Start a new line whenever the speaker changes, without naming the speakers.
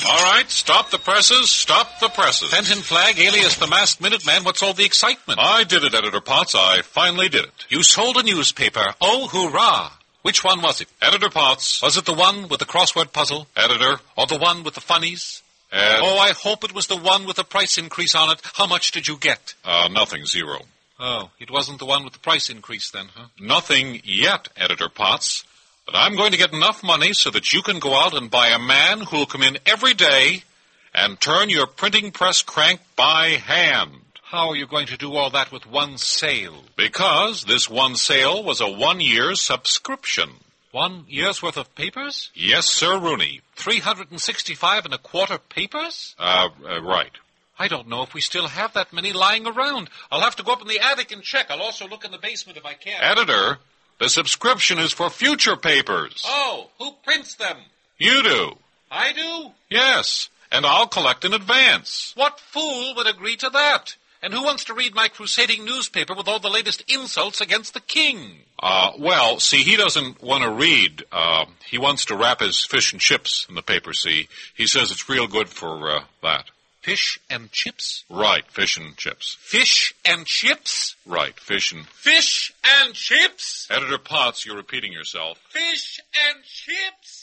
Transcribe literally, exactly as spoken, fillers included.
All right, stop the presses, stop the presses.
Fenton Flagg, alias the Masked Minuteman, what's all the excitement?
I did it, Editor Potts. I finally did it.
You sold a newspaper. Oh, hurrah. Which one was it?
Editor Potts.
Was it the one with the crossword puzzle?
Editor.
Or the one with the funnies?
Ed.
Oh, I hope it was the one with the price increase on it. How much did you get?
Uh, nothing, zero.
Oh, it wasn't the one with the price increase then, huh?
Nothing yet, Editor Potts. But I'm going to get enough money so that you can go out and buy a man who'll come in every day and turn your printing press crank by hand.
How are you going to do all that with one sale?
Because this one sale was a one-year subscription.
One year's worth of papers?
Yes, sir, Rooney.
Three hundred and sixty-five and a quarter papers?
Uh, uh, right.
I don't know if we still have that many lying around. I'll have to go up in the attic and check. I'll also look in the basement if I can.
Editor, the subscription is for future papers.
Oh, who prints them?
You do.
I do?
Yes, and I'll collect in advance.
What fool would agree to that? And who wants to read my crusading newspaper with all the latest insults against the king?
Uh, well, see, he doesn't want to read. Uh, he wants to wrap his fish and chips in the paper, see. He says it's real good for, uh, that.
Fish and chips?
Right, fish and chips.
Fish and chips?
Right, fish and...
Fish and chips?
Editor Potts, you're repeating yourself.
Fish and chips?